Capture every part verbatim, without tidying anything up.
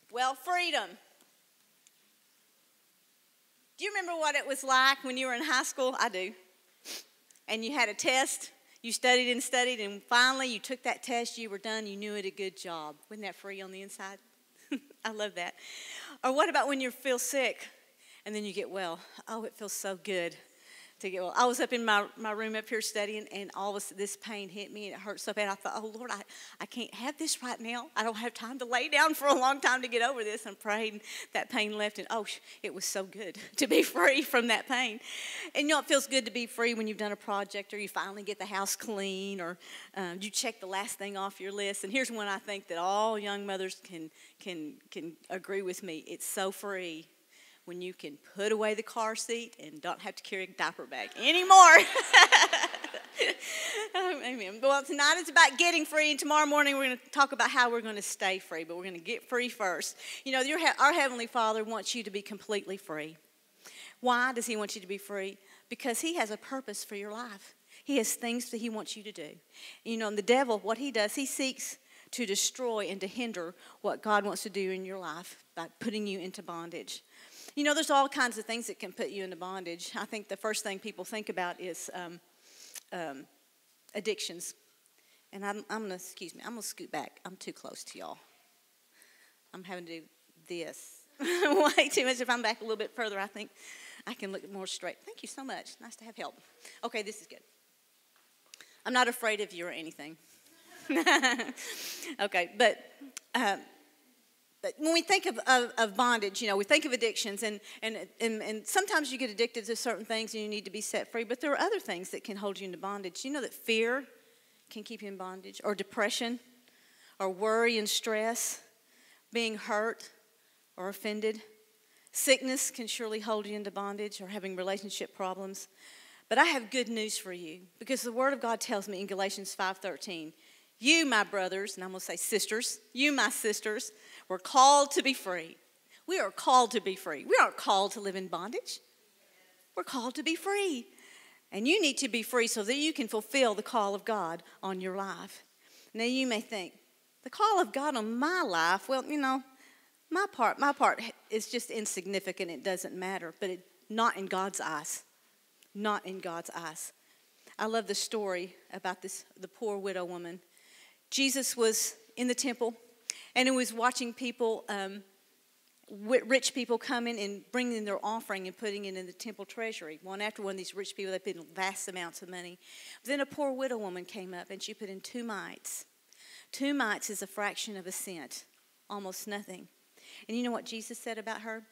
Well, freedom. Do you remember what it was like when you were in high school? I do. And you had a test, you studied and studied, and finally you took that test, you were done, you knew it a good job. Wasn't that free on the inside? I love that. Or what about when you feel sick and then you get well? Oh, it feels so good to get well. I was up in my, my room up here studying, and all of this pain hit me, and it hurt so bad. I thought, oh, Lord, I, I can't have this right now. I don't have time to lay down for a long time to get over this. And prayed, and that pain left, and oh, it was so good to be free from that pain. And you know, it feels good to be free when you've done a project, or you finally get the house clean, or um, you check the last thing off your list. And here's one I think that all young mothers can can can agree with me. It's so free when you can put away the car seat and don't have to carry a diaper bag anymore. Amen. Well, tonight is about getting free, and tomorrow morning we're going to talk about how we're going to stay free, but we're going to get free first. You know, your, our Heavenly Father wants you to be completely free. Why does He want you to be free? Because He has a purpose for your life. He has things that He wants you to do. You know, and the devil, what he does, he seeks to destroy and to hinder what God wants to do in your life by putting you into bondage. You know, there's all kinds of things that can put you into bondage. I think the first thing people think about is um, um, addictions. And I'm, I'm going to, excuse me, I'm going to scoot back. I'm too close to y'all. I'm having to do this way too much. If I'm back a little bit further, I think I can look more straight. Thank you so much. Nice to have help. Okay, this is good. I'm not afraid of you or anything. Okay, but... Um, But when we think of, of, of bondage, you know, we think of addictions, and, and, and, and sometimes you get addicted to certain things and you need to be set free, but there are other things that can hold you into bondage. You know that fear can keep you in bondage, or depression, or worry and stress, being hurt or offended. Sickness can surely hold you into bondage, or having relationship problems. But I have good news for you, because the Word of God tells me in Galatians five thirteen, you, my brothers, and I'm going to say sisters, you, my sisters, we're called to be free. We are called to be free. We aren't called to live in bondage. We're called to be free. And you need to be free so that you can fulfill the call of God on your life. Now you may think, the call of God on my life, well, you know, my part, my part is just insignificant. It doesn't matter. But it, not in God's eyes. Not in God's eyes. I love the story about this, the poor widow woman. Jesus was in the temple, and he was watching people, um, rich people come in and bringing their offering and putting it in the temple treasury. One after one, these rich people, they put in vast amounts of money. But then a poor widow woman came up, and she put in two mites. Two mites is a fraction of a cent, almost nothing. And you know what Jesus said about her?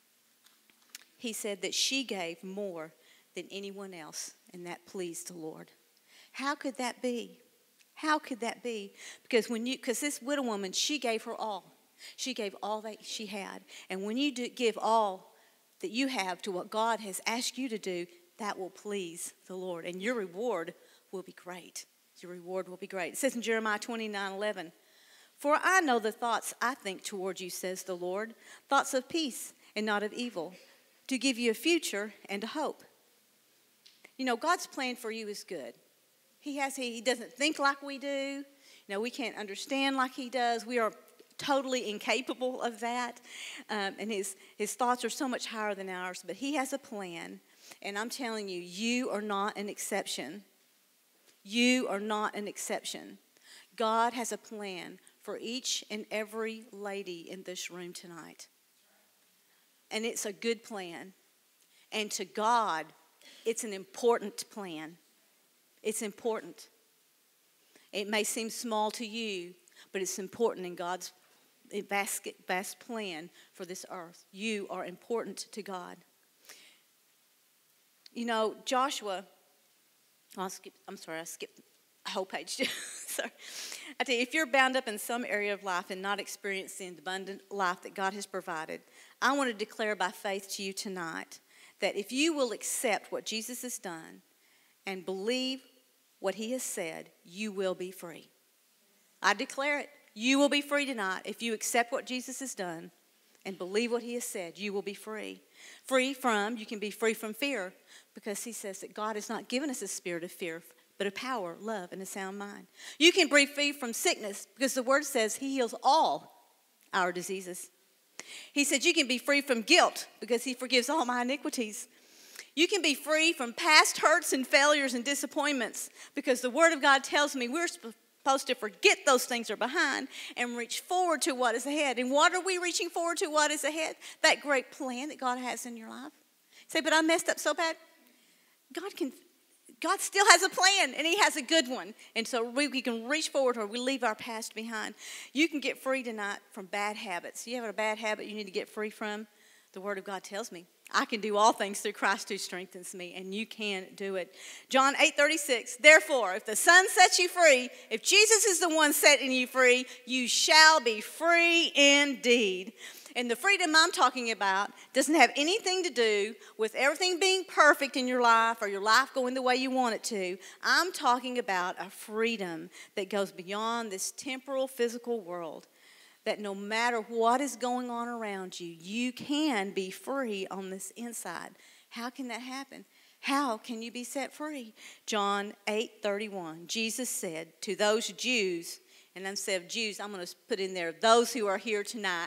He said that she gave more than anyone else, and that pleased the Lord. How could that be? How could that be? Because when you, because this widow woman, she gave her all. She gave all that she had. And when you do give all that you have to what God has asked you to do, that will please the Lord. And your reward will be great. Your reward will be great. It says in Jeremiah twenty-nine eleven, for I know the thoughts I think toward you, says the Lord, thoughts of peace and not of evil, to give you a future and a hope. You know, God's plan for you is good. He has. He doesn't think like we do. You know, we can't understand like He does. We are totally incapable of that. Um, and his, his thoughts are so much higher than ours. But He has a plan. And I'm telling you, you are not an exception. You are not an exception. God has a plan for each and every lady in this room tonight. And it's a good plan. And to God, it's an important plan. It's important. It may seem small to you, but it's important in God's vast, vast plan for this earth. You are important to God. You know, Joshua, I'll skip, I'm sorry, I skipped a whole page. Sorry. I tell you, if you're bound up in some area of life and not experiencing the abundant life that God has provided, I want to declare by faith to you tonight that if you will accept what Jesus has done and believe what He has said, you will be free. I declare it. You will be free tonight. If you accept what Jesus has done and believe what He has said, you will be free. Free from, you can be free from fear, because He says that God has not given us a spirit of fear, but of power, love, and a sound mind. You can be free from sickness, because the Word says He heals all our diseases. He said, you can be free from guilt because he forgives all my iniquities. You can be free from past hurts and failures and disappointments because the Word of God tells me we're supposed to forget those things are behind and reach forward to what is ahead. And what are we reaching forward to? What is ahead? That great plan that God has in your life. Say, but I messed up so bad. God can, God still has a plan, and he has a good one. And so we, we can reach forward or we leave our past behind. You can get free tonight from bad habits. You have a bad habit you need to get free from? The Word of God tells me I can do all things through Christ who strengthens me, and you can do it. John eight thirty-six, therefore, if the Son sets you free, if Jesus is the one setting you free, you shall be free indeed. And the freedom I'm talking about doesn't have anything to do with everything being perfect in your life or your life going the way you want it to. I'm talking about a freedom that goes beyond this temporal, physical world. That no matter what is going on around you, you can be free on this inside. How can that happen? How can you be set free? John eight thirty-one, Jesus said to those Jews, and instead of Jews, I'm going to put in there, those who are here tonight.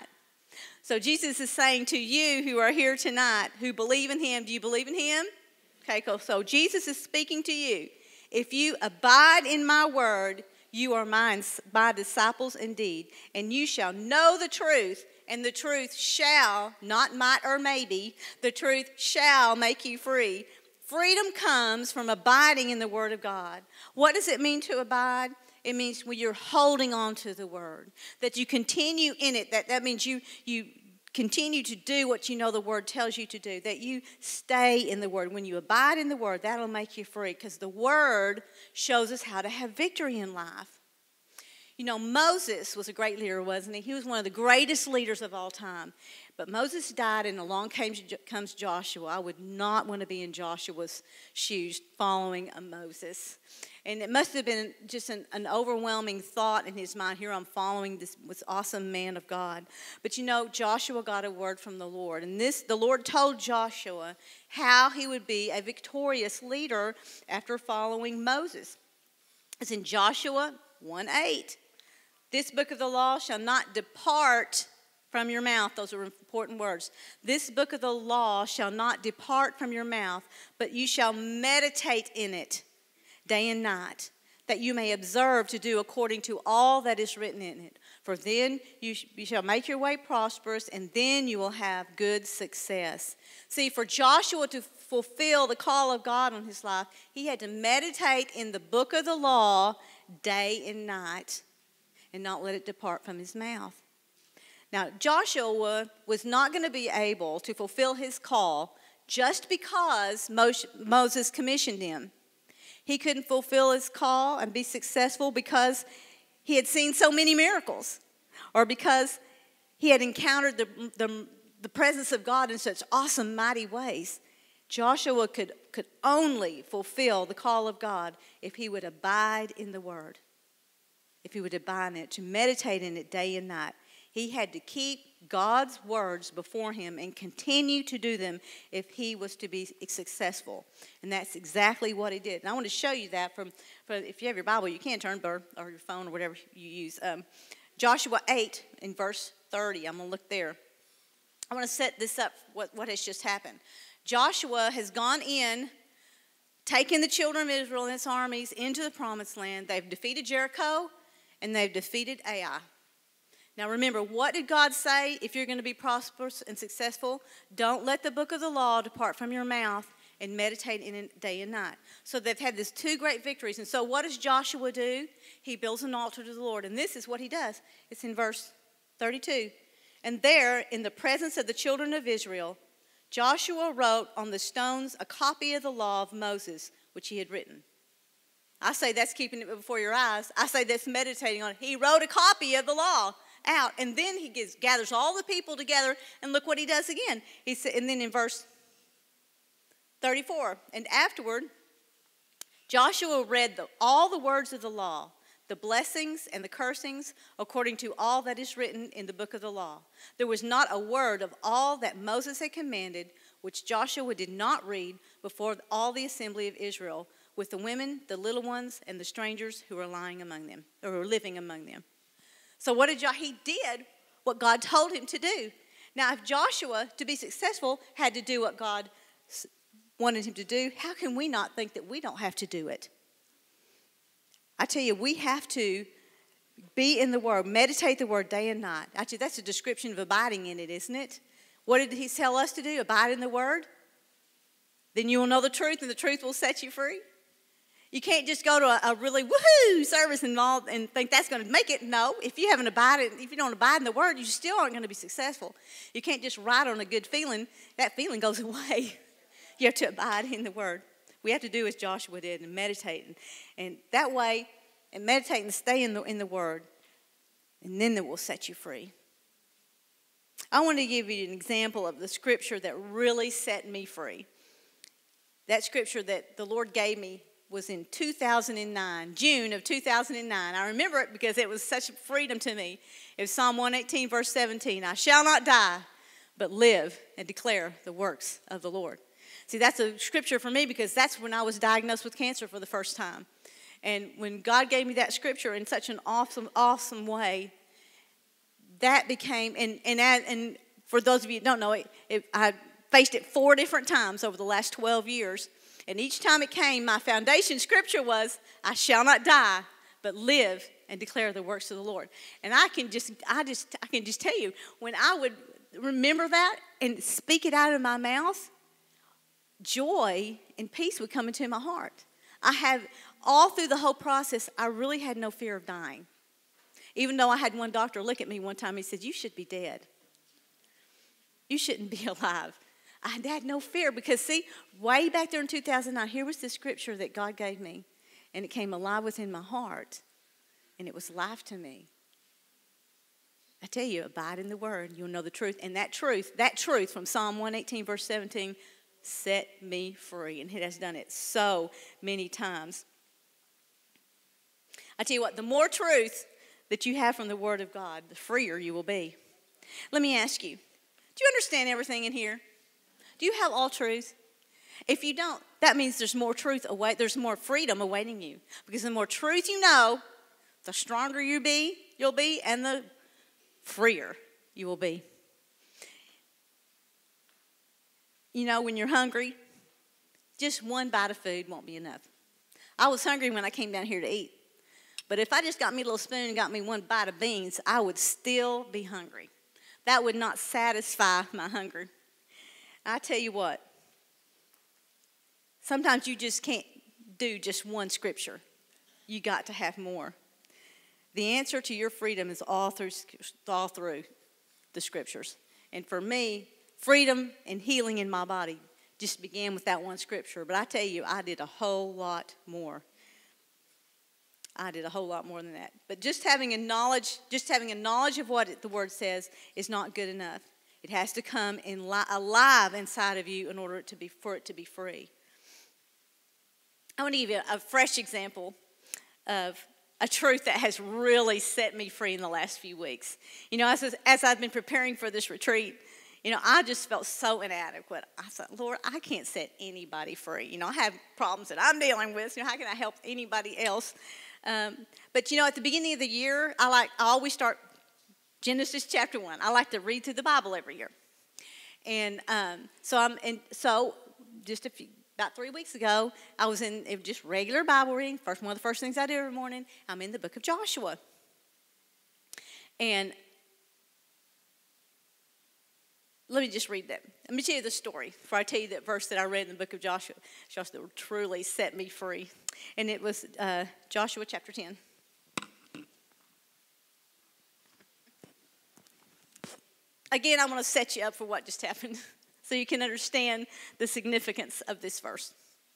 So Jesus is saying to you who are here tonight, who believe in him, do you believe in him? Okay, cool. So Jesus is speaking to you. If you abide in my word, you are mine, my disciples indeed, and you shall know the truth, and the truth shall, not might or maybe, the truth shall make you free. Freedom comes from abiding in the Word of God. What does it mean to abide? It means when you're holding on to the Word, that you continue in it. That, that means you, you continue to do what you know the Word tells you to do, that you stay in the Word. When you abide in the Word, that'll make you free because the Word shows us how to have victory in life. You know, Moses was a great leader, wasn't he? He was one of the greatest leaders of all time. But Moses died, and along comes Joshua. I would not want to be in Joshua's shoes following a Moses. And it must have been just an, an overwhelming thought in his mind. Here I'm following this, this awesome man of God. But you know, Joshua got a word from the Lord. And this, the Lord told Joshua how he would be a victorious leader after following Moses. It's in Joshua one eight. This book of the law shall not depart from your mouth. Those are important words. This book of the law shall not depart from your mouth, but you shall meditate in it day and night, that you may observe to do according to all that is written in it. For then you, sh- you shall make your way prosperous, and then you will have good success. See, for Joshua to fulfill the call of God on his life, he had to meditate in the book of the law day and night and not let it depart from his mouth. Now, Joshua was not going to be able to fulfill his call just because Moses commissioned him. He couldn't fulfill his call and be successful because he had seen so many miracles or because he had encountered the, the, the presence of God in such awesome, mighty ways. Joshua could, could only fulfill the call of God if he would abide in the Word, if he would abide in it, to meditate in it day and night. He had to keep God's words before him and continue to do them if he was to be successful. And that's exactly what he did. And I want to show you that from, from if you have your Bible, you can turn, or, or your phone or whatever you use. Um, Joshua eight in verse thirty. I'm going to look there. I want to set this up, what, what has just happened. Joshua has gone in, taken the children of Israel and its armies into the promised land. They've defeated Jericho, and they've defeated Ai. Now remember, what did God say if you're going to be prosperous and successful? Don't let the book of the law depart from your mouth and meditate in it day and night. So they've had these two great victories. And so what does Joshua do? He builds an altar to the Lord. And this is what he does. It's in verse thirty-two. And there, in the presence of the children of Israel, Joshua wrote on the stones a copy of the law of Moses, which he had written. I say that's keeping it before your eyes. I say that's meditating on it. He wrote a copy of the law out, and then he gets, gathers all the people together, and look what he does again. He said, and then in verse thirty-four, and afterward, Joshua read the, all the words of the law, the blessings and the cursings, according to all that is written in the book of the law. There was not a word of all that Moses had commanded, which Joshua did not read before all the assembly of Israel, with the women, the little ones, and the strangers who were lying among them, or who were living among them. So what did Joshua? He did what God told him to do. Now, if Joshua, to be successful, had to do what God wanted him to do, how can we not think that we don't have to do it? I tell you, we have to be in the Word, meditate the Word day and night. Actually, that's a description of abiding in it, isn't it? What did he tell us to do? Abide in the Word? Then you will know the truth, and the truth will set you free. You can't just go to a, a really woohoo service and all and think that's going to make it. No, if you haven't abided, if you don't abide in the Word, you still aren't going to be successful. You can't just ride on a good feeling. That feeling goes away. You have to abide in the Word. We have to do as Joshua did and meditate, and, and that way, and meditate and stay in the in the Word, and then it will set you free. I want to give you an example of the scripture that really set me free. That scripture that the Lord gave me was in two thousand nine, June of two thousand nine. I remember it because it was such freedom to me. It was Psalm one eighteen, verse seventeen. I shall not die, but live and declare the works of the Lord. See, that's a scripture for me because that's when I was diagnosed with cancer for the first time. And when God gave me that scripture in such an awesome, awesome way, that became, and and, and for those of you who don't know, it, it, I faced it four different times over the last twelve years. And each time it came, my foundation scripture was, I shall not die, but live and declare the works of the Lord. And I can just, I just, I can just tell you, when I would remember that and speak it out of my mouth, joy and peace would come into my heart. I have, all through the whole process, I really had no fear of dying. Even though I had one doctor look at me one time, he said, you should be dead. You shouldn't be alive. I had no fear because, see, way back there in two thousand nine, here was the scripture that God gave me, and it came alive within my heart, and it was life to me. I tell you, abide in the Word, you'll know the truth, and that truth, that truth from Psalm one eighteen, verse seventeen, set me free, and it has done it so many times. I tell you what, the more truth that you have from the Word of God, the freer you will be. Let me ask you, do you understand everything in here? Do you have all truth? If you don't, that means there's more truth await, there's more freedom awaiting you. Because the more truth you know, the stronger you be, you'll be, and the freer you will be. You know, when you're hungry, just one bite of food won't be enough. I was hungry when I came down here to eat. But if I just got me a little spoon and got me one bite of beans, I would still be hungry. That would not satisfy my hunger. I tell you what, sometimes you just can't do just one scripture. You got to have more. The answer to your freedom is all through, all through the scriptures. And for me, freedom and healing in my body just began with that one scripture. But I tell you, I did a whole lot more. I did a whole lot more than that. But just having a knowledge, just having a knowledge of what the Word says is not good enough. It has to come in li- alive inside of you in order to be, for it to be free. I want to give you a, a fresh example of a truth that has really set me free in the last few weeks. You know, as, as I've been preparing for this retreat, you know, I just felt so inadequate. I thought, Lord, I can't set anybody free. You know, I have problems that I'm dealing with. You know, how can I help anybody else? Um, but, you know, at the beginning of the year, I like I always start Genesis chapter one. I like to read through the Bible every year. And um, so I'm and so just a few, about three weeks ago, I was in just regular Bible reading. First one of the first things I do every morning, I'm in the book of Joshua. And let me just read that. Let me tell you the story before I tell you that verse that I read in the book of Joshua. Joshua that truly set me free. And it was uh, Joshua chapter ten. Again, I want to set you up for what just happened so you can understand the significance of this verse.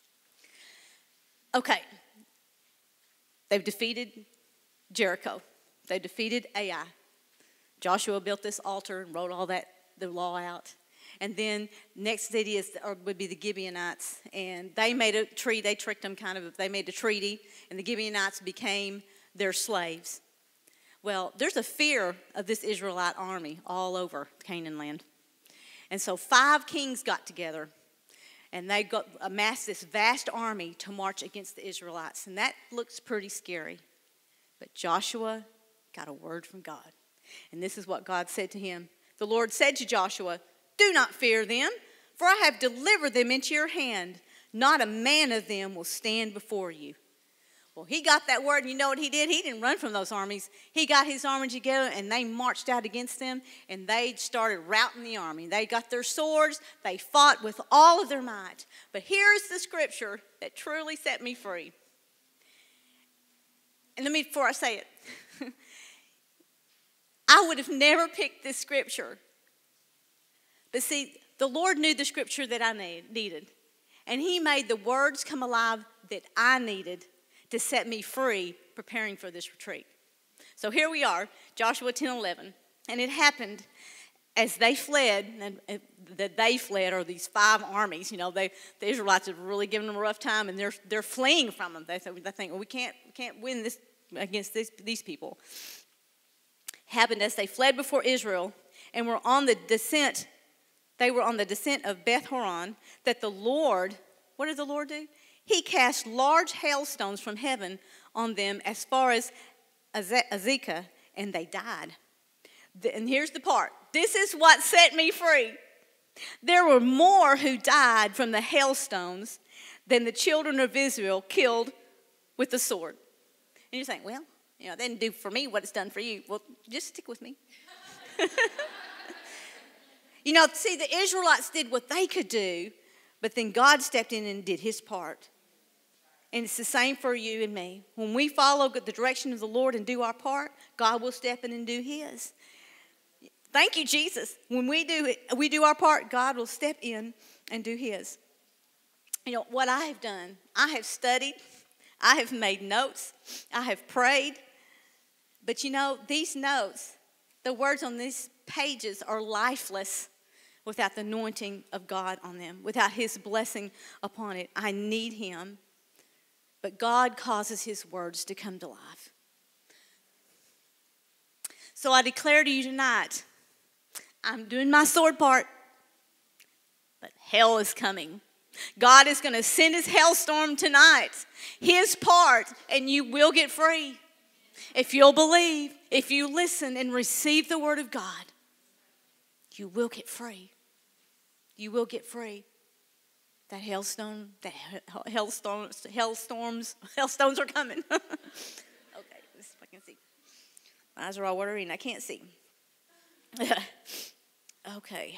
Okay. They've defeated Jericho. They defeated Ai. Joshua built this altar and wrote all that, the law out. And then next city is, or would be the Gibeonites. And they made a treaty. They tricked them kind of. They made a treaty. And the Gibeonites became their slaves. Well, there's a fear of this Israelite army all over Canaan land. And so five kings got together, and they got amassed this vast army to march against the Israelites. And that looks pretty scary. But Joshua got a word from God. And this is what God said to him. The Lord said to Joshua, "Do not fear them, for I have delivered them into your hand. Not a man of them will stand before you." Well, he got that word, and you know what he did? He didn't run from those armies. He got his army together, and they marched out against them, and they started routing the army. They got their swords. They fought with all of their might. But here's the scripture that truly set me free. And let me, before I say it, I would have never picked this scripture. But see, the Lord knew the scripture that I need, needed. And he made the words come alive that I needed to set me free preparing for this retreat. So here we are, Joshua ten eleven. And it happened as they fled, and that they fled are these five armies. You know, they, the Israelites have really given them a rough time, and they're, they're fleeing from them. They, they think, well, we can't, we can't win this against this, these people. Happened as they fled before Israel and were on the descent, they were on the descent of Beth Horon, that the Lord, what did the Lord do? He cast large hailstones from heaven on them as far as Azekah, and they died. And here's the part. This is what set me free. There were more who died from the hailstones than the children of Israel killed with the sword. And you're saying, well, you know, that didn't do for me what it's done for you. Well, just stick with me. You know, see, the Israelites did what they could do, but then God stepped in and did his part. And it's the same for you and me. When we follow the direction of the Lord and do our part, God will step in and do his. Thank you, Jesus. When we do it, we do our part, God will step in and do his. You know, what I have done, I have studied, I have made notes, I have prayed. But you know, these notes, the words on these pages are lifeless without the anointing of God on them, without his blessing upon it. I need him. But God causes his words to come to life. So I declare to you tonight, I'm doing my sword part, but hell is coming. God is going to send his hailstorm tonight, his part, and you will get free. If you'll believe, if you listen and receive the word of God, you will get free. You will get free. That hailstone, that hailstones, hailstorms, hailstones are coming. Okay, let's see if I can see. My eyes are all watery and I can't see. Okay.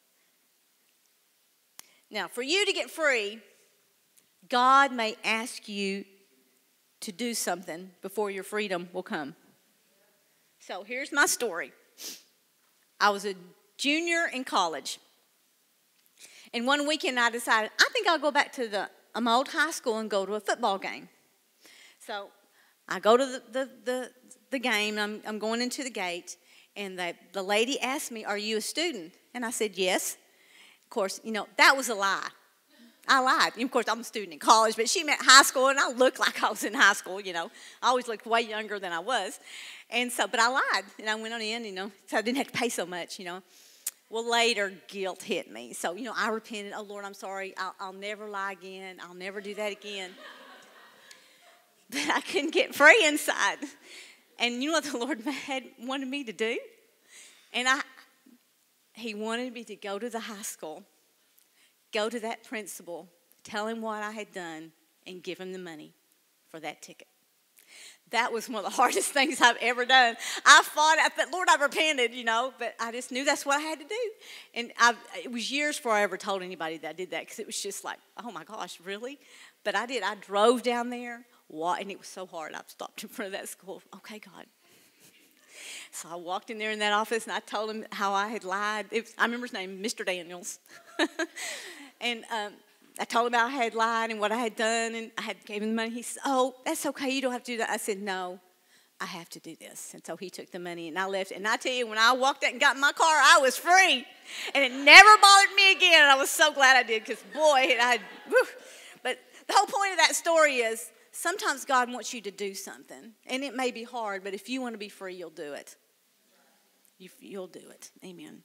Now, for you to get free, God may ask you to do something before your freedom will come. So here's my story. I was a junior in college. And one weekend I decided, I think I'll go back to the um, old high school and go to a football game. So I go to the, the, the, the game, I'm, I'm going into the gate, and the, the lady asked me, "Are you a student?" And I said, "Yes." Of course, you know, that was a lie. I lied. And of course, I'm a student in college, but she meant high school, and I looked like I was in high school, you know. I always looked way younger than I was. And so, but I lied, and I went on in, you know, so I didn't have to pay so much, you know. Well, later, guilt hit me. So, you know, I repented. "Oh, Lord, I'm sorry. I'll, I'll never lie again. I'll never do that again." But I couldn't get free inside. And you know what the Lord had wanted me to do? And I, he wanted me to go to the high school, go to that principal, tell him what I had done, and give him the money for that ticket. That was one of the hardest things I've ever done. I fought, I thought, Lord, I repented, you know, but I just knew that's what I had to do. And I, it was years before I ever told anybody that I did that, because it was just like, oh my gosh, really? But I did. I drove down there, and it was so hard. I stopped in front of that school. Okay, God. So I walked in there in that office, and I told him how I had lied. It was, I remember his name, Mister Daniels. And um, I told him how I had lied and what I had done, and I had gave him the money. He said, "Oh, that's okay. You don't have to do that." I said, "No, I have to do this." And so he took the money, and I left. And I tell you, when I walked out and got in my car, I was free. And it never bothered me again. And I was so glad I did, because, boy, I whew. But the whole point of that story is sometimes God wants you to do something. And it may be hard, but if you want to be free, you'll do it. You, you'll do it. Amen.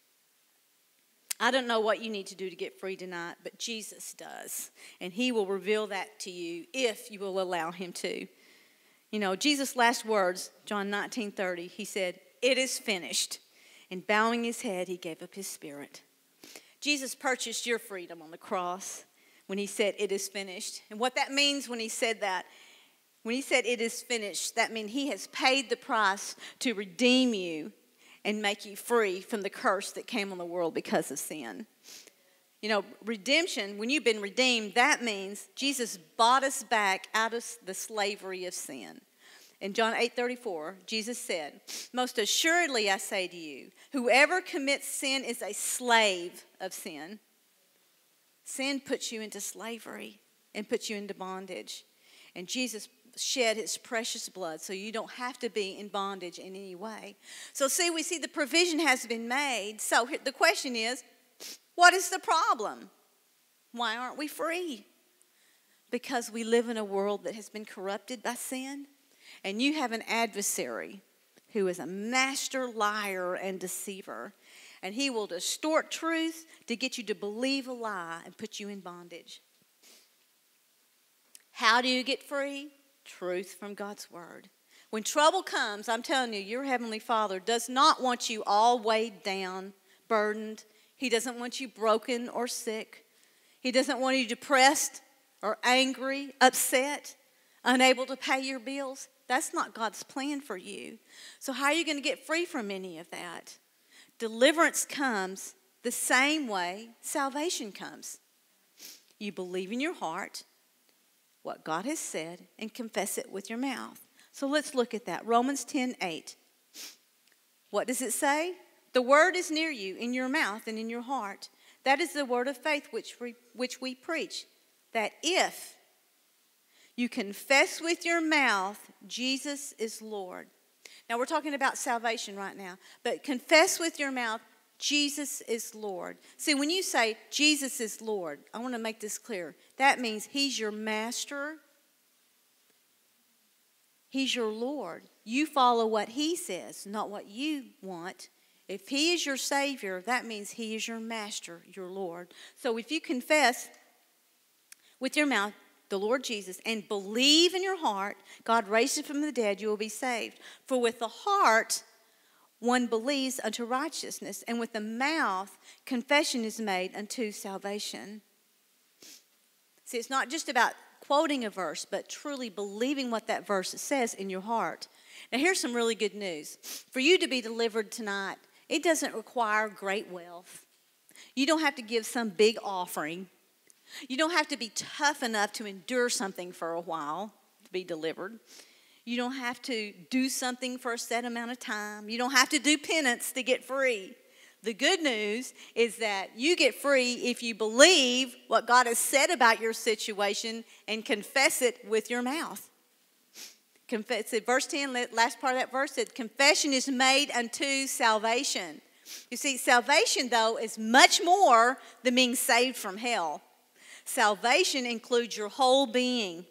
I don't know what you need to do to get free tonight, but Jesus does. And he will reveal that to you if you will allow him to. You know, Jesus' last words, John nineteen thirty, he said, "It is finished." And bowing his head, he gave up his spirit. Jesus purchased your freedom on the cross when he said, it is finished. And what that means when he said that, when he said it is finished, that means he has paid the price to redeem you and make you free from the curse that came on the world because of sin. You know, redemption, when you've been redeemed, that means Jesus bought us back out of the slavery of sin. In John eight thirty-four, Jesus said, most assuredly I say to you, whoever commits sin is a slave of sin. Sin puts you into slavery and puts you into bondage. And Jesus shed his precious blood so you don't have to be in bondage in any way. So see, we see the provision has been made. So the question is, what is the problem? Why aren't we free? Because we live in a world that has been corrupted by sin. And you have an adversary who is a master liar and deceiver. And he will distort truth to get you to believe a lie and put you in bondage. How do you get free? Truth from God's word. When trouble comes, I'm telling you, your Heavenly Father does not want you all weighed down, burdened. He doesn't want you broken or sick. He doesn't want you depressed or angry, upset, unable to pay your bills. That's not God's plan for you. So how are you going to get free from any of that? Deliverance comes the same way salvation comes. You believe in your heart what God has said and confess it with your mouth. So let's look at that. Romans ten eight. What does it say? The word is near you, in your mouth and in your heart. That is the word of faith which we, which we preach. That if you confess with your mouth Jesus is Lord. Now we're talking about salvation right now. But confess with your mouth Jesus is Lord. See, when you say Jesus is Lord, I want to make this clear. That means he's your master. He's your Lord. You follow what he says, not what you want. If he is your Savior, that means he is your master, your Lord. So if you confess with your mouth the Lord Jesus and believe in your heart God raised him from the dead, you will be saved. For with the heart one believes unto righteousness, and with the mouth confession is made unto salvation. See, it's not just about quoting a verse, but truly believing what that verse says in your heart. Now here's some really good news. For you to be delivered tonight, it doesn't require great wealth. You don't have to give some big offering. You don't have to be tough enough to endure something for a while to be delivered. You don't have to do something for a set amount of time. You don't have to do penance to get free. The good news is that you get free if you believe what God has said about your situation and confess it with your mouth. Confess it. Verse ten, last part of that verse said, confession is made unto salvation. You see, salvation, though, is much more than being saved from hell. Salvation includes your whole being.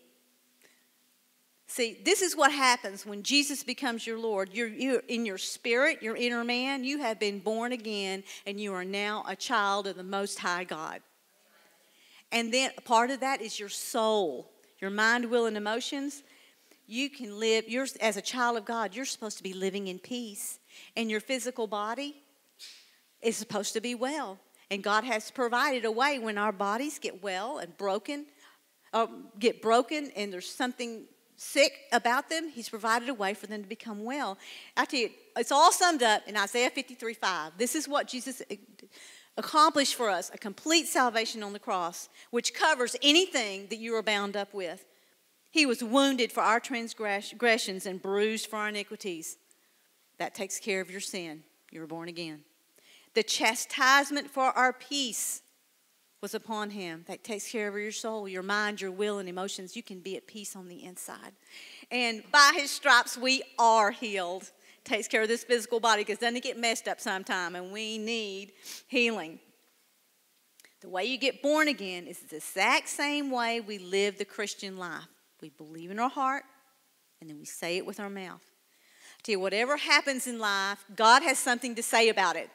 See, this is what happens when Jesus becomes your Lord. You're, you're in your spirit, your inner man, you have been born again, and you are now a child of the Most High God. And then part of that is your soul, your mind, will, and emotions. You can live, you're, as a child of God, you're supposed to be living in peace. And your physical body is supposed to be well. And God has provided a way when our bodies get well and broken, or get broken and there's something sick about them, he's provided a way for them to become well. I tell you, it's all summed up in Isaiah fifty-three five. This is what Jesus accomplished for us, a complete salvation on the cross, which covers anything that you are bound up with. He was wounded for our transgressions and bruised for our iniquities. That takes care of your sin. You were born again. The chastisement for our peace was upon him. That takes care of your soul, your mind, your will, and emotions. You can be at peace on the inside. And by his stripes, we are healed. Takes care of this physical body because doesn't it get messed up sometime, and we need healing. The way you get born again is the exact same way we live the Christian life. We believe in our heart, and then we say it with our mouth. I tell you, whatever happens in life, God has something to say about it.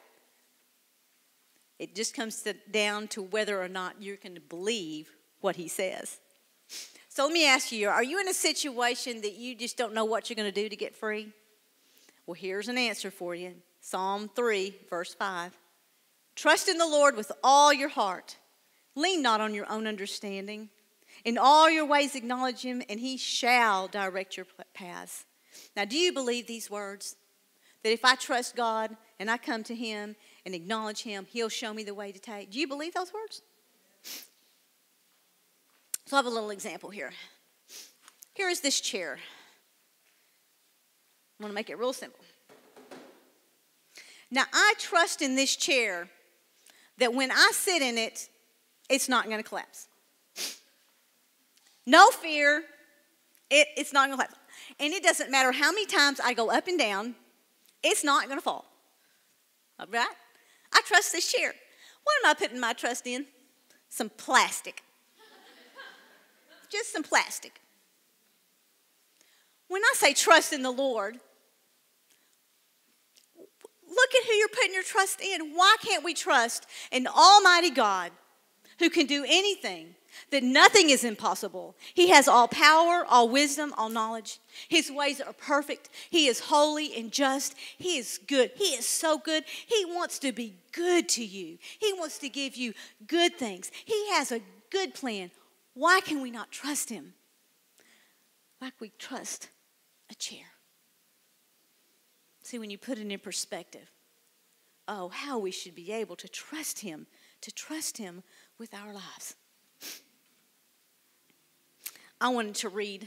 It just comes to, down to whether or not you're going to believe what he says. So let me ask you, are you in a situation that you just don't know what you're going to do to get free? Well, here's an answer for you. Psalm three, verse five. Trust in the Lord with all your heart. Lean not on your own understanding. In all your ways acknowledge him, and he shall direct your paths. Now, do you believe these words? That if I trust God and I come to him and acknowledge him, he'll show me the way to take. Do you believe those words? So I have a little example here. Here is this chair. I want to make it real simple. Now, I trust in this chair that when I sit in it, it's not going to collapse. No fear. It, it's not going to collapse. And it doesn't matter how many times I go up and down, it's not going to fall. All right? I trust this chair. What am I putting my trust in? Some plastic. Just some plastic. When I say trust in the Lord, look at who you're putting your trust in. Why can't we trust in Almighty God who can do anything, that nothing is impossible? He has all power, all wisdom, all knowledge. His ways are perfect. He is holy and just. He is good. He is so good. He wants to be good to you. He wants to give you good things. He has a good plan. Why can we not trust him like we trust a chair? See, when you put it in perspective, oh, how we should be able to trust him, to trust him with our lives. I wanted to read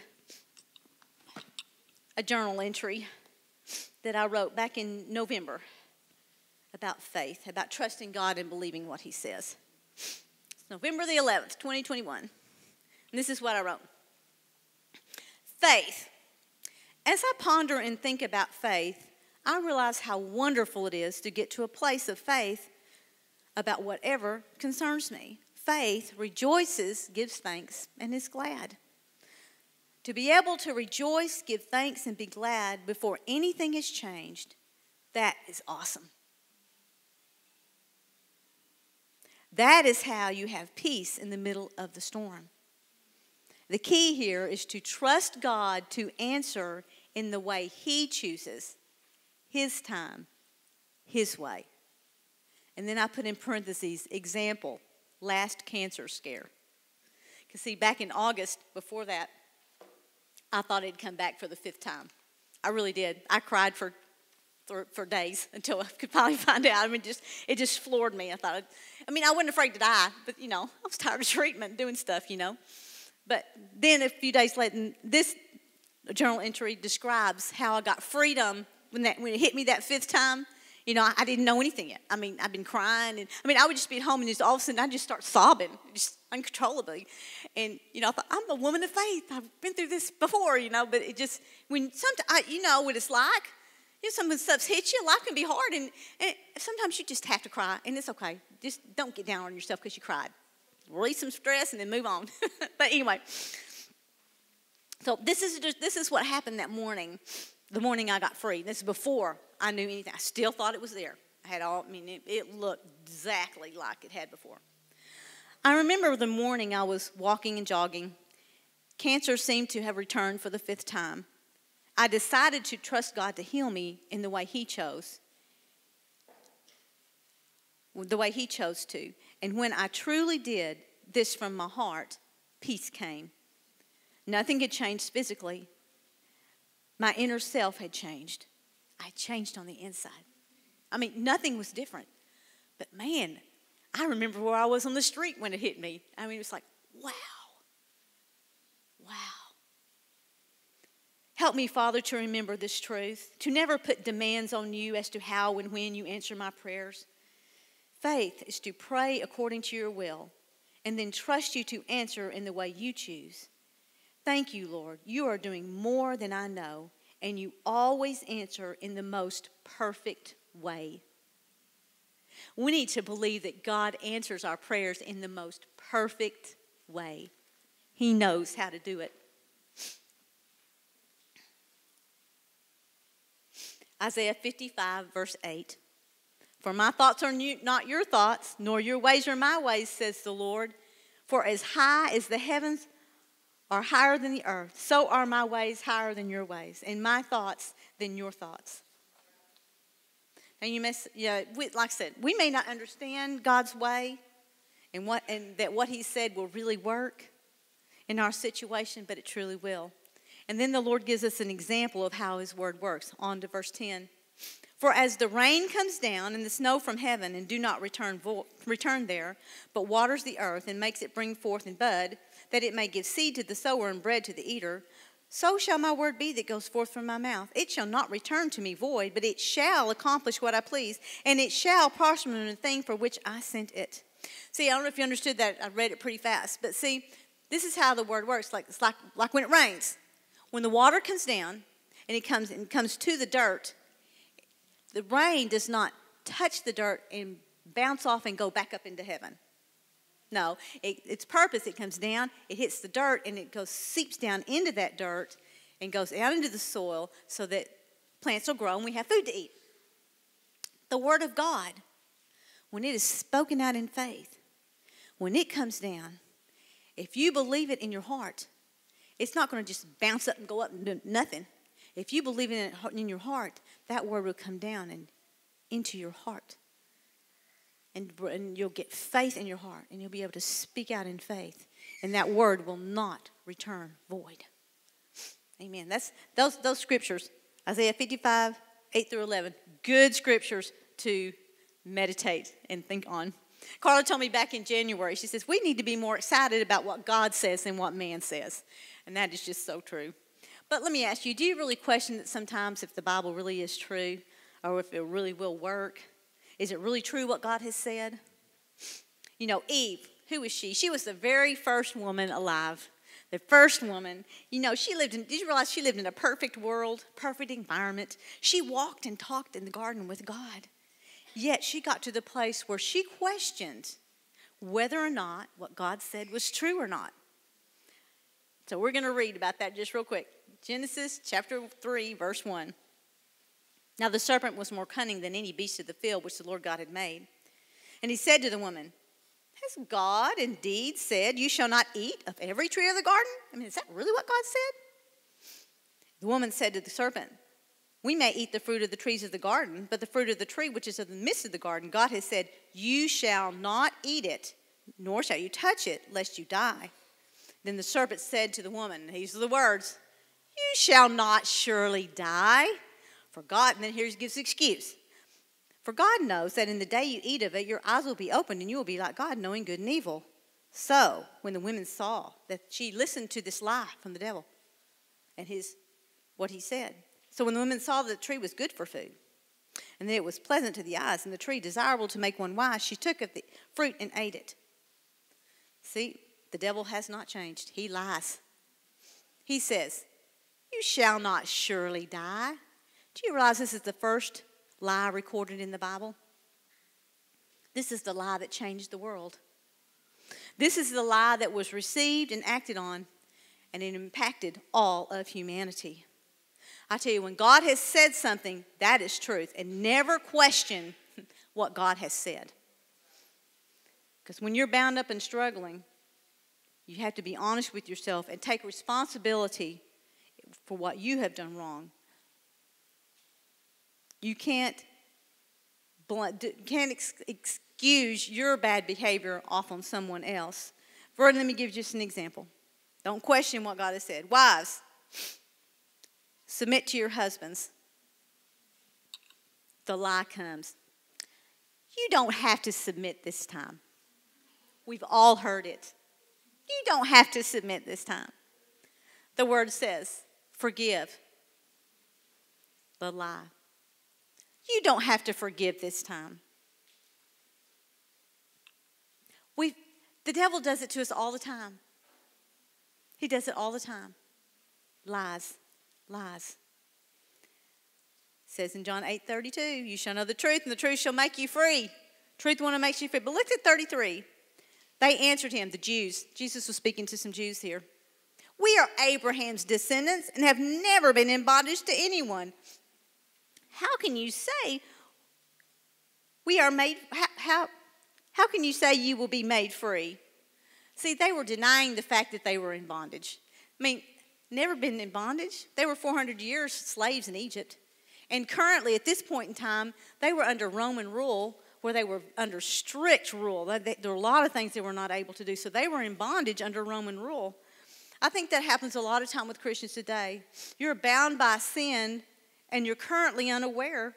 a journal entry that I wrote back in November about faith, about trusting God and believing what he says. It's November the eleventh, twenty twenty-one. And this is what I wrote. Faith. As I ponder and think about faith, I realize how wonderful it is to get to a place of faith about whatever concerns me. Faith rejoices, gives thanks, and is glad. To be able to rejoice, give thanks, and be glad before anything has changed, that is awesome. That is how you have peace in the middle of the storm. The key here is to trust God to answer in the way he chooses, his time, his way. And then I put in parentheses, example, last cancer scare. Because see, back in August, before that, I thought it'd come back for the fifth time. I really did. I cried for for days until I could finally find out. I mean, just it just floored me. I thought, I'd, I mean, I wasn't afraid to die, but, you know, I was tired of treatment, doing stuff, you know. But then a few days later, this journal entry describes how I got freedom when that when it hit me that fifth time. You know, I, I didn't know anything yet. I mean, I've been crying. And I mean, I would just be at home and just all of a sudden I'd just start sobbing, just uncontrollably. And, you know, I thought, I'm a woman of faith. I've been through this before, you know. But it just, when sometimes, you know what it's like. You know, some of the stuff hits you. Life can be hard. And, and sometimes you just have to cry. And it's okay. Just don't get down on yourself because you cried. Release some stress and then move on. But anyway. So this is just, this is what happened that morning. The morning I got free. This is before I knew anything. I still thought it was there. I had all, I mean, it, it looked exactly like it had before. I remember the morning I was walking and jogging. Cancer seemed to have returned for the fifth time. I decided to trust God to heal me in the way he chose. The way he chose to. And when I truly did this from my heart, peace came. Nothing had changed physically. My inner self had changed. I changed on the inside. I mean, nothing was different. But man, I remember where I was on the street when it hit me. I mean, it was like, wow. Wow. Help me, Father, to remember this truth, to never put demands on you as to how and when you answer my prayers. Faith is to pray according to your will and then trust you to answer in the way you choose. Thank you, Lord. You are doing more than I know, and you always answer in the most perfect way. We need to believe that God answers our prayers in the most perfect way. He knows how to do it. Isaiah fifty-five, verse eight. For my thoughts are not your thoughts, nor your ways are my ways, says the Lord. For as high as the heavens are higher than the earth, so are my ways higher than your ways, and my thoughts than your thoughts. And you miss, yeah, we, like I said, we may not understand God's way and what and that what he said will really work in our situation, but it truly will. And then the Lord gives us an example of how his word works. On to verse ten. For as the rain comes down and the snow from heaven and do not return vo- return there, but waters the earth and makes it bring forth and bud, that it may give seed to the sower and bread to the eater, so shall my word be that goes forth from my mouth. It shall not return to me void, but it shall accomplish what I please, and it shall prosper in the thing for which I sent it. See, I don't know if you understood that. I read it pretty fast. But see, this is how the word works. Like, it's like, like when it rains. When the water comes down and it comes, and comes to the dirt, the rain does not touch the dirt and bounce off and go back up into heaven. No, it, its purpose, it comes down, it hits the dirt, and it goes seeps down into that dirt and goes out into the soil so that plants will grow and we have food to eat. The word of God, when it is spoken out in faith, when it comes down, if you believe it in your heart, it's not going to just bounce up and go up and do nothing. If you believe in it in your heart, that word will come down and into your heart. And, and you'll get faith in your heart, and you'll be able to speak out in faith. And that word will not return void. Amen. That's those those scriptures, Isaiah fifty-five, eight through eleven, good scriptures to meditate and think on. Carla told me back in January, she says, we need to be more excited about what God says than what man says. And that is just so true. But let me ask you, do you really question that sometimes if the Bible really is true or if it really will work? Is it really true what God has said? You know, Eve, who was she? She was the very first woman alive. The first woman. You know, she lived in, did you realize she lived in a perfect world, perfect environment? She walked and talked in the garden with God. Yet she got to the place where she questioned whether or not what God said was true or not. So we're going to read about that just real quick. Genesis chapter three, verse one. Now the serpent was more cunning than any beast of the field which the Lord God had made. And he said to the woman, has God indeed said, you shall not eat of every tree of the garden? I mean, is that really what God said? The woman said to the serpent, we may eat the fruit of the trees of the garden, but the fruit of the tree which is of the midst of the garden, God has said, you shall not eat it, nor shall you touch it, lest you die. Then the serpent said to the woman, these are the words, you shall not surely die. For God, and then here he gives an excuse. For God knows that in the day you eat of it, your eyes will be opened and you will be like God, knowing good and evil. So, when the women saw that she listened to this lie from the devil and his what he said. So when the women saw that the tree was good for food, and that it was pleasant to the eyes, and the tree desirable to make one wise, she took of the fruit and ate it. See, the devil has not changed. He lies. He says, you shall not surely die. Do you realize this is the first lie recorded in the Bible? This is the lie that changed the world. This is the lie that was received and acted on, and it impacted all of humanity. I tell you, when God has said something, that is truth, and never question what God has said. Because when you're bound up and struggling, you have to be honest with yourself and take responsibility for what you have done wrong. You can't, can't ex- excuse your bad behavior off on someone else. For, let me give you just an example. Don't question what God has said. Wives, submit to your husbands. The lie comes. You don't have to submit this time. We've all heard it. You don't have to submit this time. The word says, forgive. The lie. You don't have to forgive this time. We, the devil does it to us all the time. He does it all the time. Lies, lies. It says in John eight thirty-two, you shall know the truth, and the truth shall make you free. Truth want to make you free. But look at thirty-three. They answered him, the Jews. Jesus was speaking to some Jews here. We are Abraham's descendants and have never been in bondage to anyone. How can you say we are made, how, how, how can you say you will be made free? See, they were denying the fact that they were in bondage. I mean, never been in bondage. They were four hundred years slaves in Egypt. And currently, at this point in time, they were under Roman rule, where they were under strict rule. There were a lot of things they were not able to do. So they were in bondage under Roman rule. I think that happens a lot of time with Christians today. You're bound by sin, and you're currently unaware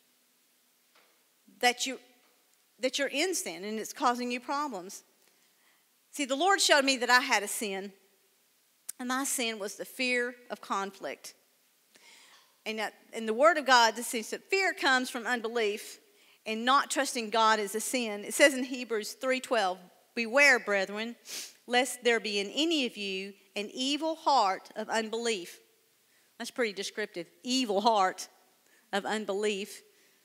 that, you, that you're in sin, and it's causing you problems. See, the Lord showed me that I had a sin, and my sin was the fear of conflict. And that, in the Word of God, this says that fear comes from unbelief, and not trusting God is a sin. It says in Hebrews three twelve, "Beware, brethren, lest there be in any of you an evil heart of unbelief." That's pretty descriptive. Evil heart of unbelief.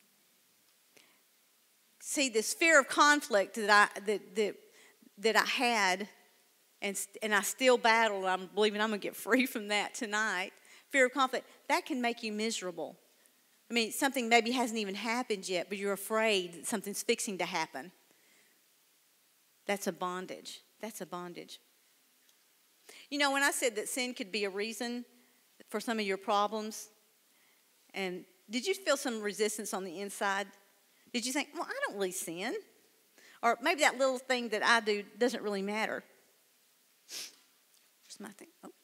See, this fear of conflict that I that that, that I had, and and I still battle. I'm believing I'm going to get free from that tonight. Fear of conflict, that can make you miserable. I mean, something maybe hasn't even happened yet, but you're afraid that something's fixing to happen. That's a bondage. That's a bondage. You know, when I said that sin could be a reason for some of your problems, and did you feel some resistance on the inside? Did you think, well, I don't really sin? Or maybe that little thing that I do doesn't really matter. Where's my thing? Oh.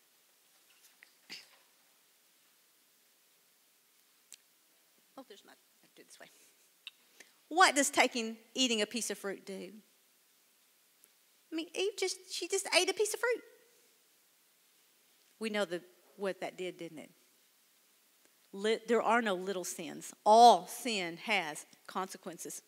Oh, there's my, I'll do it this way. What does taking, eating a piece of fruit do? I mean, Eve just, she just ate a piece of fruit. We know the, what that did, didn't it? Lit, there are no little sins. All sin has consequences.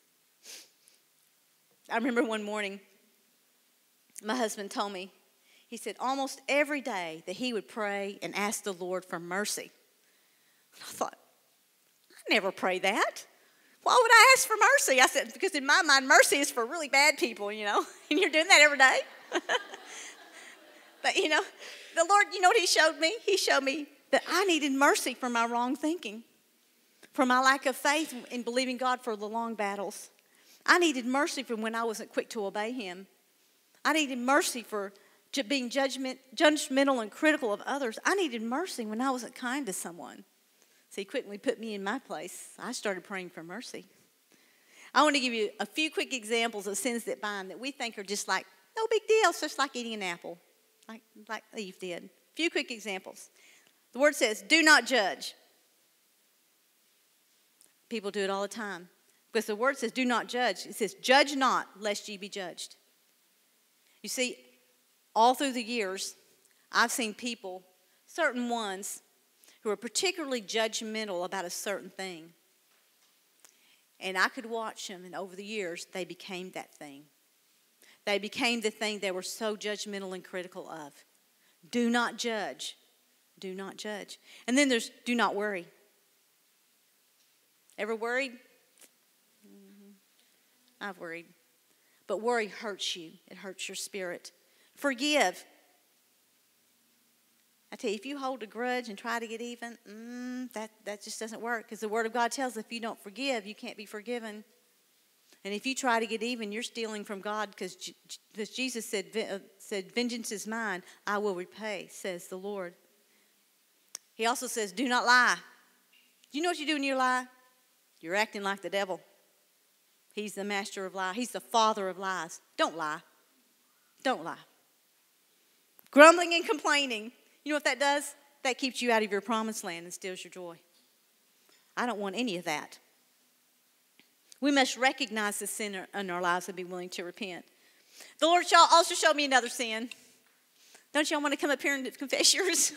I remember one morning, my husband told me, he said almost every day that he would pray and ask the Lord for mercy. And I thought, I never pray that. Why would I ask for mercy? I said, because in my mind, mercy is for really bad people, you know. And you're doing that every day. But, you know, the Lord, you know what he showed me? He showed me that I needed mercy for my wrong thinking, for my lack of faith in believing God for the long battles. I needed mercy for when I wasn't quick to obey him. I needed mercy for being judgment, judgmental and critical of others. I needed mercy when I wasn't kind to someone. So he quickly put me in my place. I started praying for mercy. I want to give you a few quick examples of sins that bind that we think are just like, no big deal. It's just like eating an apple, like, like Eve did. A few quick examples. The word says, do not judge. People do it all the time. Because the word says, do not judge. It says, judge not, lest ye be judged. You see, all through the years, I've seen people, certain ones, who are particularly judgmental about a certain thing. And I could watch them, and over the years, they became that thing. They became the thing they were so judgmental and critical of. Do not judge. Do not judge. And then there's do not worry. Ever worried? Mm-hmm. I've worried. But worry hurts you. It hurts your spirit. Forgive. I tell you, if you hold a grudge and try to get even, mm, that, that just doesn't work. Because the Word of God tells us if you don't forgive, you can't be forgiven. And if you try to get even, you're stealing from God, because Jesus said, uh, said, vengeance is mine, I will repay, says the Lord. He also says, do not lie. Do you know what you do when you lie? You're acting like the devil. He's the master of lies. He's the father of lies. Don't lie. Don't lie. Grumbling and complaining. You know what that does? That keeps you out of your promised land and steals your joy. I don't want any of that. We must recognize the sin in our lives and be willing to repent. The Lord also showed me another sin. Don't y'all want to come up here and confess yours?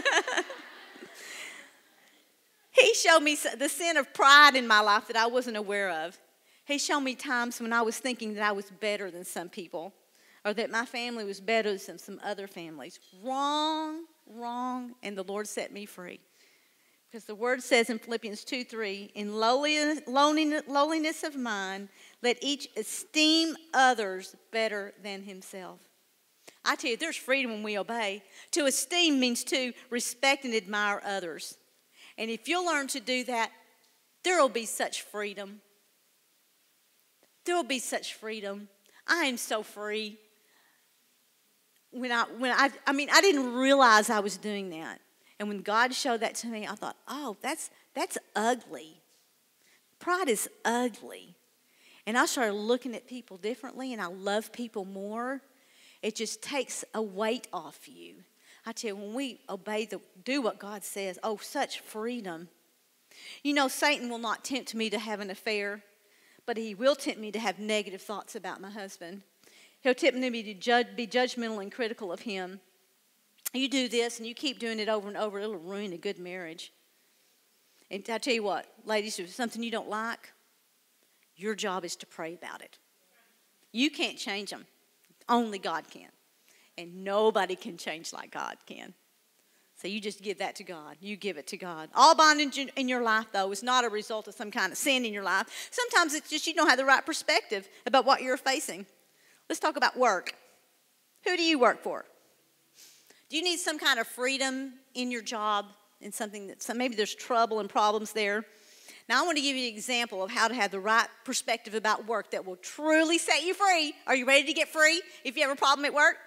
He showed me the sin of pride in my life that I wasn't aware of. He showed me times when I was thinking that I was better than some people, or that my family was better than some other families. Wrong, wrong, and the Lord set me free. Because the word says in Philippians two three, in lowliness, lowliness of mind, let each esteem others better than himself. I tell you, there's freedom when we obey. To esteem means to respect and admire others. And if you'll learn to do that, there will be such freedom. There will be such freedom. I am so free. When I, when I, I mean, I didn't realize I was doing that. And when God showed that to me, I thought, oh, that's That's ugly. Pride is ugly. And I started looking at people differently, and I love people more. It just takes a weight off you. I tell you, when we obey, the, do what God says, oh, such freedom. You know, Satan will not tempt me to have an affair, but he will tempt me to have negative thoughts about my husband. He'll tempt me to judge, be judgmental and critical of him. You do this, and you keep doing it over and over, it'll ruin a good marriage. And I tell you what, ladies, if there's something you don't like, your job is to pray about it. You can't change them. Only God can. And nobody can change like God can. So you just give that to God. You give it to God. All bondage in your life, though, is not a result of some kind of sin in your life. Sometimes it's just you don't have the right perspective about what you're facing. Let's talk about work. Who do you work for? Do you need some kind of freedom in your job and something that maybe there's trouble and problems there? Now, I want to give you an example of how to have the right perspective about work that will truly set you free. Are you ready to get free if you have a problem at work?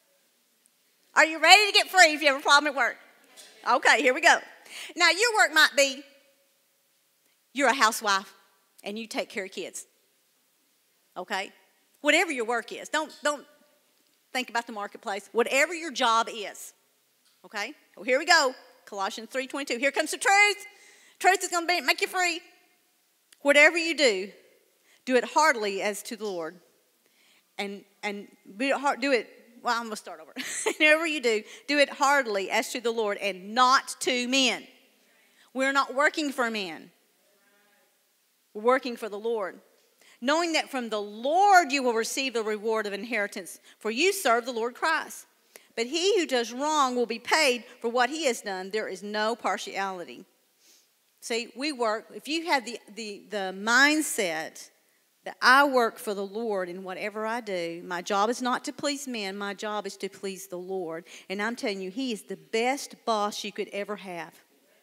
Are you ready to get free if you have a problem at work? Okay, here we go. Now, your work might be you're a housewife and you take care of kids. Okay? Whatever your work is. Don't, don't think about the marketplace. Whatever your job is. Okay? Well, here we go. Colossians three twenty-two. Here comes the truth. Truth is going to make you free. Whatever you do, do it heartily as to the Lord. And and do it, do it well, I'm going to start over. Whatever you do, do it heartily as to the Lord and not to men. We're not working for men. We're working for the Lord. Knowing that from the Lord you will receive the reward of inheritance, for you serve the Lord Christ. But he who does wrong will be paid for what he has done. There is no partiality. See, we work, if you have the, the, the mindset that I work for the Lord in whatever I do, my job is not to please men, my job is to please the Lord. And I'm telling you, he is the best boss you could ever have.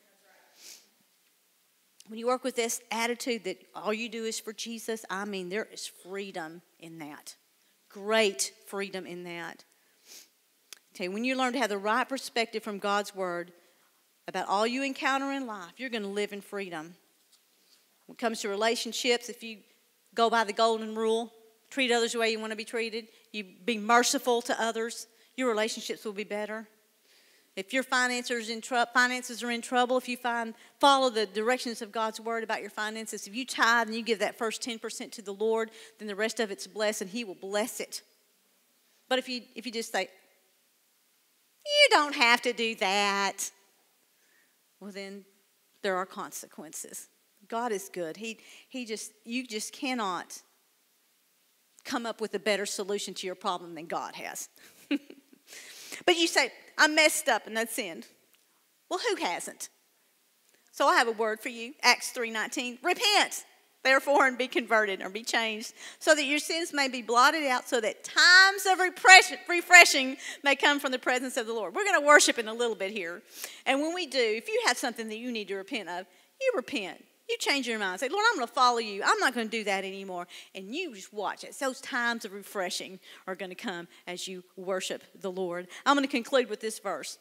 When you work with this attitude that all you do is for Jesus, I mean, there is freedom in that. Great freedom in that. Okay, when you learn to have the right perspective from God's Word about all you encounter in life, you're going to live in freedom. When it comes to relationships, if you go by the golden rule, treat others the way you want to be treated, you be merciful to others, your relationships will be better. If your finances, in tr- finances are in trouble, if you find follow the directions of God's Word about your finances, if you tithe and you give that first ten percent to the Lord, then the rest of it's blessed and he will bless it. But if you if you just say, you don't have to do that, well then there are consequences. God is good. He he just you just cannot come up with a better solution to your problem than God has. But you say, I messed up and I sinned. Well, who hasn't? So I have a word for you. Acts three nineteen. Repent, therefore, and be converted or be changed, so that your sins may be blotted out, so that times of refreshing may come from the presence of the Lord. We're going to worship in a little bit here. And when we do, if you have something that you need to repent of, you repent. You change your mind. Say, Lord, I'm going to follow you. I'm not going to do that anymore. And you just watch it. Those times of refreshing are going to come as you worship the Lord. I'm going to conclude with this verse.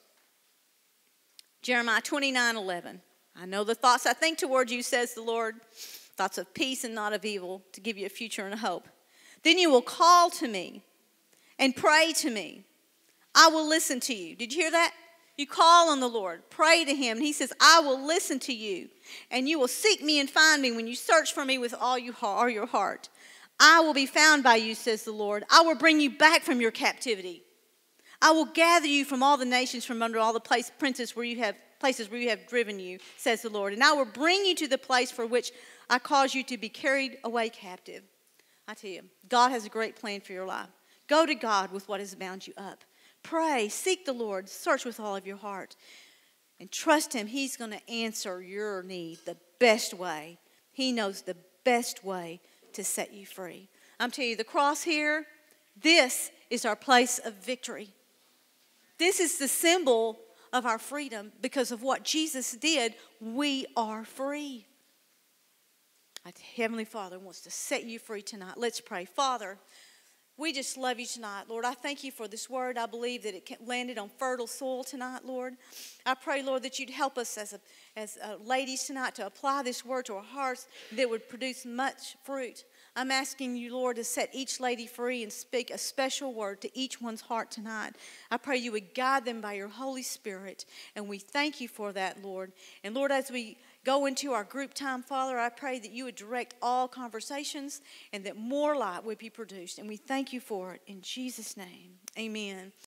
Jeremiah twenty-nine eleven. I know the thoughts I think toward you, says the Lord, thoughts of peace and not of evil, to give you a future and a hope. Then you will call to me and pray to me. I will listen to you. Did you hear that? You call on the Lord, pray to him, and he says, I will listen to you, and you will seek me and find me when you search for me with all, you, all your heart. I will be found by you, says the Lord. I will bring you back from your captivity. I will gather you from all the nations, from under all the place, princes where you have, places where you have driven you, says the Lord. And I will bring you to the place for which I cause you to be carried away captive. I tell you, God has a great plan for your life. Go to God with what has bound you up. Pray, seek the Lord, search with all of your heart, and trust him. He's going to answer your need the best way. He knows the best way to set you free. I'm telling you, the cross here, this is our place of victory. This is the symbol of our freedom. Because of what Jesus did, we are free. Our Heavenly Father wants to set you free tonight. Let's pray. Father, We just love you tonight, Lord. I thank you for this word. I believe that it landed on fertile soil tonight, Lord. I pray, Lord, that you'd help us as a, as uh, ladies tonight to apply this word to our hearts that would produce much fruit. I'm asking you, Lord, to set each lady free and speak a special word to each one's heart tonight. I pray you would guide them by your Holy Spirit, and we thank you for that, Lord. And Lord, as we go into our group time, Father, I pray that you would direct all conversations and that more light would be produced. And we thank you for it in Jesus' name. Amen.